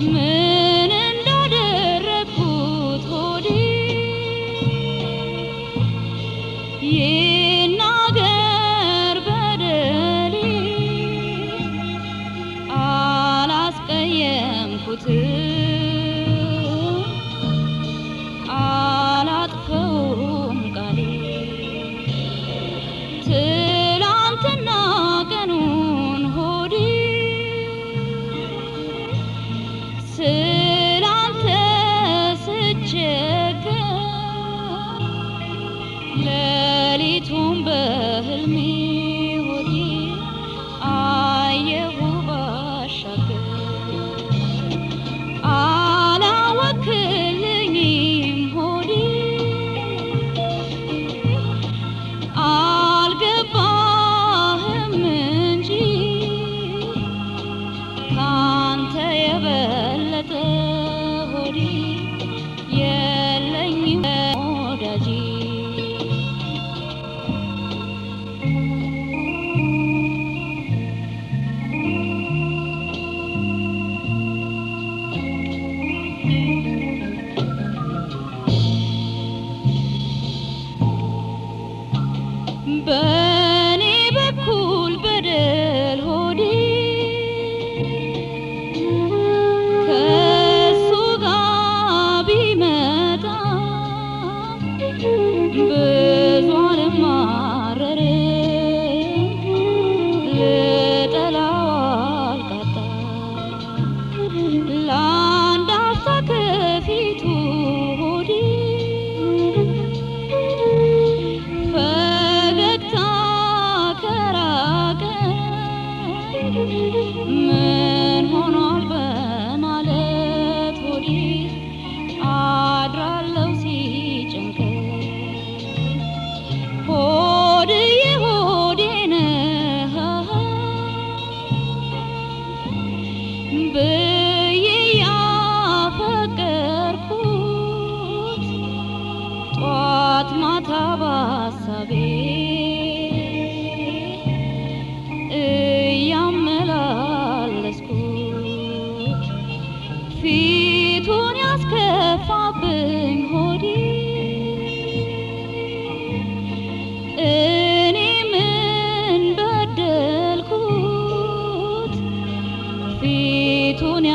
ምን እንዳደረኩት ሆዴ ይናገር በደሌ አላስቀየምኩትም አላጥፈውም ቃሌ ትላንትና ቀኑን ሆዴ ስላንተ ስቸገር ሌሊቱን በህልሜ ሆዴ አየሁ ባሻገር አላወክልኝም ሆዴ አልገባህም እንጂ ካንተ የበለጠ ሆዴ የለኝም ወዳጄ በኔ በኩል በደል ሆዴ ከሱ ጋር ቢመጣ ብዙ አልማረርም ልጠላው አልቃጣም ለአንድ አፍታ ከፊቱ ሆዴ ፈገግታ ከራቀኝ ምን ሆኗል በማለት ሆዴ አድራለሁ ሲጨንቀኝ ሆድዬ ሆዴ ነህ ብዬ ያፈቀርኩት ጧት ማታ ባሳቤ እያመላለስኩት ፊቱን ያስከፋብኝ ሆዴ እኔ ምን በደልኩት ፊቱን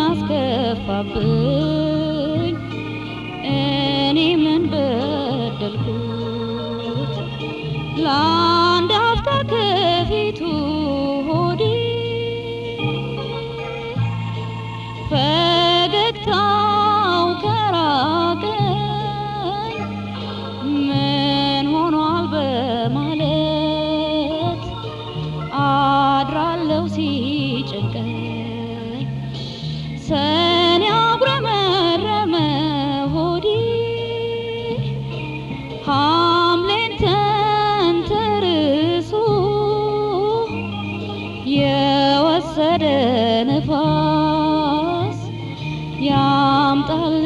ያስከፋብኝ እኔ ምን በደልኩት ለአንድ አፍታ ከፊቱ ሆዴ ፈገግታው ከራቀኝ ምን ሆኗል በማለት አድራለሁ ሲጨንቀኝ ሰኔ አጉረመረመ ሆዴ ሐምሌን ተንተርሶ የወሰደ ነፋስ ያምጣል